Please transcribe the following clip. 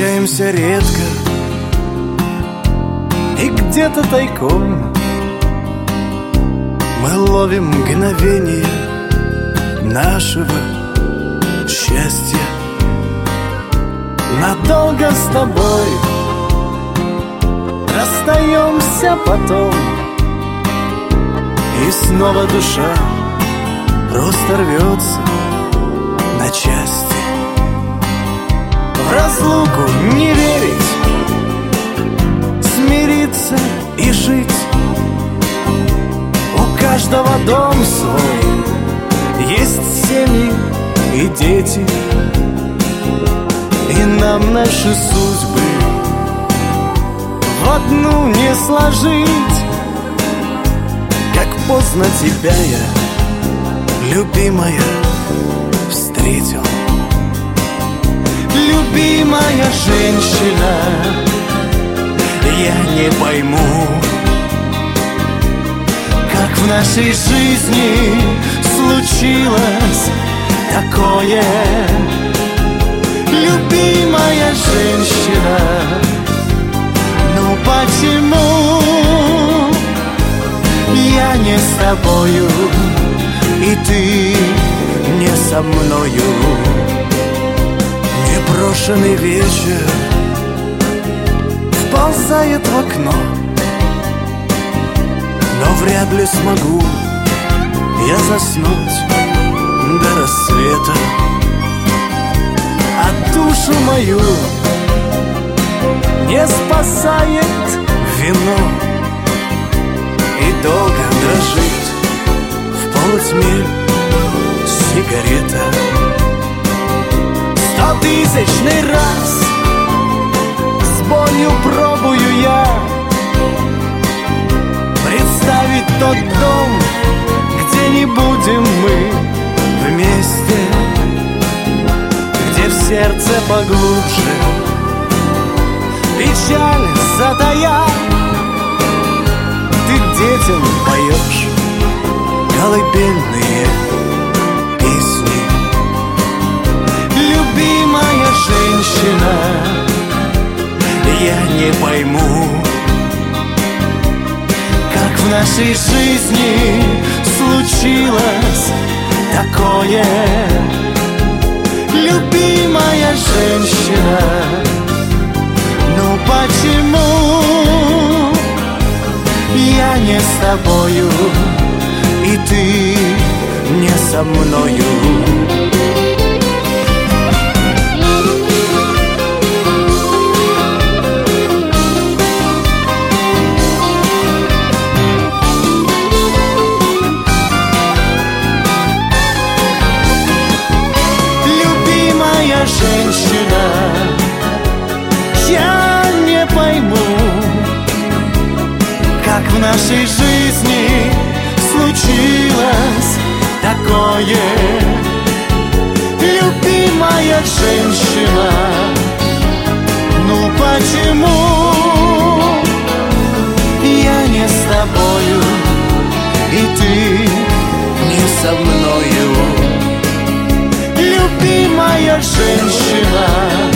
Встречаемся редко и где-то тайком мы ловим мгновение нашего счастья. Надолго с тобой расстаемся потом, и снова душа просто рвется на части. В разлуку не верить, смириться и жить. У каждого дом свой, есть семьи и дети, и нам наши судьбы в одну не сложить. Как поздно тебя я, любимая, встретил. Любимая женщина, я не пойму, как в нашей жизни случилось такое. Любимая женщина, ну почему я не с тобою, и ты не со мною? Непрошенный вечер вползает в окно, но вряд ли смогу я заснуть до рассвета. А душу мою не спасает вино, и долго дрожит в полутьме сигарета. 100-тысячный раз с болью пробую я представить тот дом, где не будем мы вместе, где в сердце поглубже печаль затая. Ты детям поешь колыбельные песни. Любимая женщина, я не пойму, как в нашей жизни случилось такое. Любимая женщина, ну почему я не с тобою, и ты не со мною? Женщина, я не пойму, как в нашей жизни случилось такое. Любимая женщина, ну почему я не с тобою, и ты не со мною? Любимая женщина,